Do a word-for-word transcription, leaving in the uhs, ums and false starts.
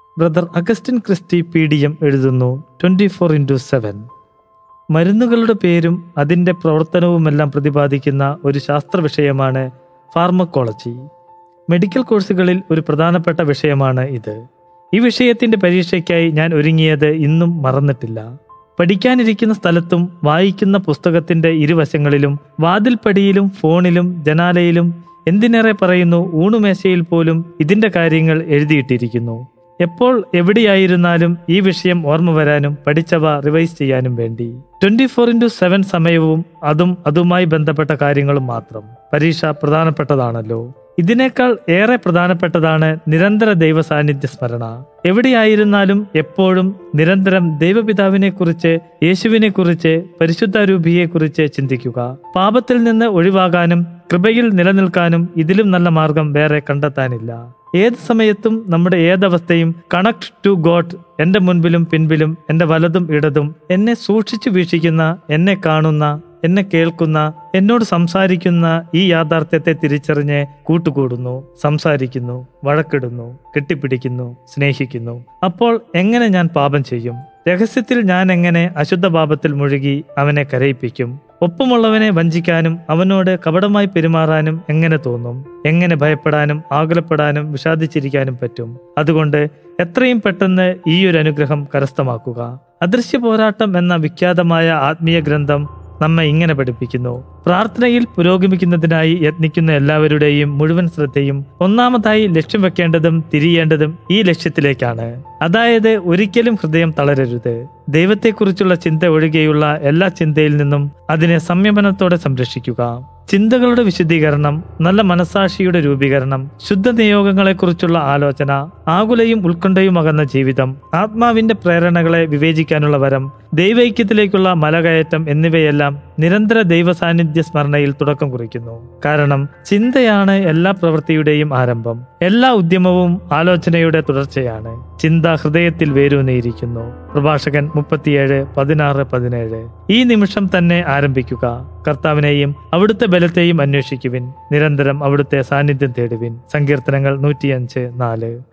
Brother Augustine Christy P D M എഴുതുന്നു twenty four into seven. മരുന്നുകളുടെ പേരും അതിൻ്റെ പ്രവർത്തനവുമെല്ലാം പ്രതിപാദിക്കുന്ന ഒരു ശാസ്ത്ര വിഷയമാണ് ഫാർമക്കോളജി. മെഡിക്കൽ കോഴ്സുകളിൽ ഒരു പ്രധാനപ്പെട്ട വിഷയമാണ് ഇത്. ഈ വിഷയത്തിൻ്റെ പരീക്ഷയ്ക്കായി ഞാൻ ഒരുങ്ങിയത് ഇന്നും മറന്നിട്ടില്ല. പഠിക്കാനിരിക്കുന്ന സ്ഥലത്തും വായിക്കുന്ന പുസ്തകത്തിൻ്റെ ഇരുവശങ്ങളിലും വാതിൽപ്പടിയിലും ഫോണിലും ജനാലയിലും എന്തിനേറെ പറയുന്നു ഊണുമേശയിൽ പോലും ഇതിൻ്റെ കാര്യങ്ങൾ എഴുതിയിട്ടിരിക്കുന്നു. എപ്പോൾ എവിടെയായിരുന്നാലും ഈ വിഷയം ഓർമ്മ വരാനും പഠിച്ചവ റിവൈസ് ചെയ്യാനും വേണ്ടി ട്വന്റി ഫോർ ഇൻറ്റു സെവൻ സമയവും അതും അതുമായി ബന്ധപ്പെട്ട കാര്യങ്ങളും മാത്രം. പരീക്ഷ പ്രധാനപ്പെട്ടതാണല്ലോ. ഇതിനേക്കാൾ ഏറെ പ്രധാനപ്പെട്ടതാണ് നിരന്തര ദൈവ സാന്നിധ്യ സ്മരണ. എവിടെയായിരുന്നാലും എപ്പോഴും നിരന്തരം ദൈവപിതാവിനെ കുറിച്ച്, യേശുവിനെ കുറിച്ച്, പരിശുദ്ധാരൂപിയെ കുറിച്ച് ചിന്തിക്കുക. പാപത്തിൽ നിന്ന് ഒഴിവാകാനും കൃപയിൽ നിലനിൽക്കാനും ഇതിലും നല്ല മാർഗം വേറെ കണ്ടെത്താനില്ല. ഏത് സമയത്തും നമ്മുടെ ഏതവസ്ഥയും കണക്ട് ടു ഗോഡ്, എന്റെ മുൻപിലും പിൻപിലും എന്റെ വലതും ഇടതും എന്നെ സൂക്ഷിച്ചു വീക്ഷിക്കുന്ന, എന്നെ കാണുന്ന, എന്നെ കേൾക്കുന്ന, എന്നോട് സംസാരിക്കുന്ന ഈ യാഥാർത്ഥ്യത്തെ തിരിച്ചറിഞ്ഞ് കൂട്ടുകൂടുന്നു, സംസാരിക്കുന്നു, വഴക്കിടുന്നു, കെട്ടിപ്പിടിക്കുന്നു, സ്നേഹിക്കുന്നു. അപ്പോൾ എങ്ങനെ ഞാൻ പാപം ചെയ്യും? രഹസ്യത്തിൽ ഞാൻ എങ്ങനെ അശുദ്ധ പാപത്തിൽ മുഴുകി അവനെ കരയിപ്പിക്കും? ഒപ്പമുള്ളവനെ വഞ്ചിക്കാനും അവനോട് കപടമായി പെരുമാറാനും എങ്ങനെ തോന്നും? എങ്ങനെ ഭയപ്പെടാനും ആകുലപ്പെടാനും വിഷാദിച്ചിരിക്കാനും പറ്റും? അതുകൊണ്ട് എത്രയും പെട്ടെന്ന് ഈ ഒരു അനുഗ്രഹം കരസ്ഥമാക്കുക. അദൃശ്യ പോരാട്ടം എന്ന വിഖ്യാതമായ ആത്മീയ ഗ്രന്ഥം നമ്മെ ഇങ്ങനെ പഠിപ്പിക്കുന്നു. പ്രാർത്ഥനയിൽ പുരോഗമിക്കുന്നതിനായി യത്നിക്കുന്ന എല്ലാവരുടെയും മുഴുവൻ ശ്രദ്ധയും ഒന്നാമതായി ലക്ഷ്യം വെക്കേണ്ടതും തിരിയേണ്ടതും ഈ ലക്ഷ്യത്തിലേക്കാണ്. അതായത് ഒരിക്കലും ഹൃദയം തളരരുത്. ദൈവത്തെക്കുറിച്ചുള്ള ചിന്ത ഒഴികെയുള്ള എല്ലാ ചിന്തയിൽ നിന്നും അതിനെ സംയമനത്തോടെ സംരക്ഷിക്കുക. ചിന്തകളുടെ വിശുദ്ധീകരണം, നല്ല മനസാക്ഷിയുടെ രൂപീകരണം, ശുദ്ധ നിയോഗങ്ങളെക്കുറിച്ചുള്ള ആലോചന, ആകുലയും ഉത്കണ്ഠയും അകന്ന ജീവിതം, ആത്മാവിന്റെ പ്രേരണകളെ വിവേചിക്കാനുള്ള വരം, ദൈവൈക്യത്തിലേക്കുള്ള മലകയറ്റം എന്നിവയെല്ലാം നിരന്തര ദൈവ സാന്നിധ്യ സ്മരണയിൽ തുടക്കം കുറിക്കുന്നു. കാരണം ചിന്തയാണ് എല്ലാ പ്രവൃത്തിയുടെയും ആരംഭം. എല്ലാ ഉദ്യമവും ആലോചനയുടെ തുടർച്ചയാണ്. ചിന്ത ഹൃദയത്തിൽ വേരൂന്നിയിരിക്കുന്നു. പ്രഭാഷകൻ മുപ്പത്തിയേഴ് പതിനാറ് പതിനേഴ്. ഈ നിമിഷം തന്നെ ആരംഭിക്കുക. കർത്താവിനെയും അവിടുത്തെ ബലത്തെയും അന്വേഷിക്കുവിൻ. നിരന്തരം അവിടുത്തെ സാന്നിധ്യം തേടുവിൻ. സങ്കീർത്തനങ്ങൾ നൂറ്റിയഞ്ച് നാല്.